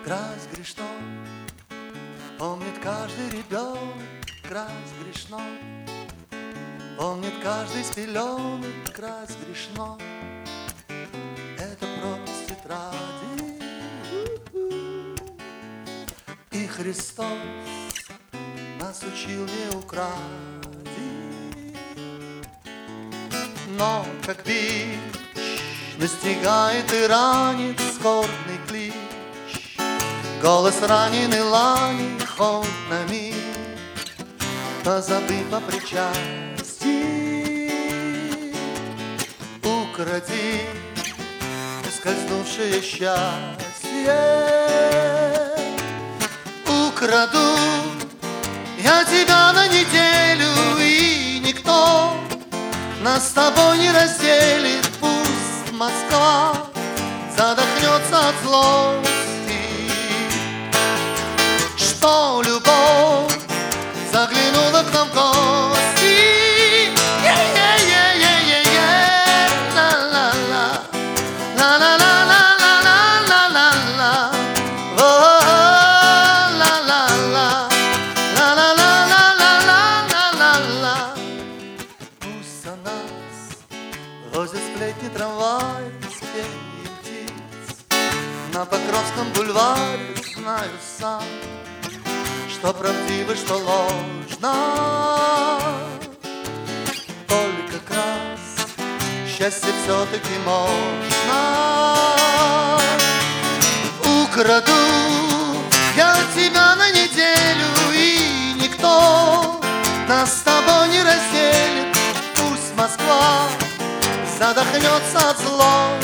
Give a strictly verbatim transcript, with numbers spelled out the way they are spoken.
Красть грешно, помнит каждый ребенок, красть грешно, помнит каждый с пеленок, красть грешно. Это просто тетради, и Христос нас учил не укради. Но как бич настигает и ранит скорбный клич, голос раненый ланит хоть на миг, позабыв о причастии. Укради ускользнувшее счастье. Украду я тебя на неделю, и никто нас с тобой не разделит. Пусть Москва задохнется от злости, что любовь заглянула к нам в гости. Возле сплетни трамвай с пением птиц, на Покровском бульваре знаю сам, что правдиво, что ложно. Только красть счастье все-таки можно. Украду я тебя на неделю, и никто нас с тобой не разделит. Пусть Москва задохнется от злости,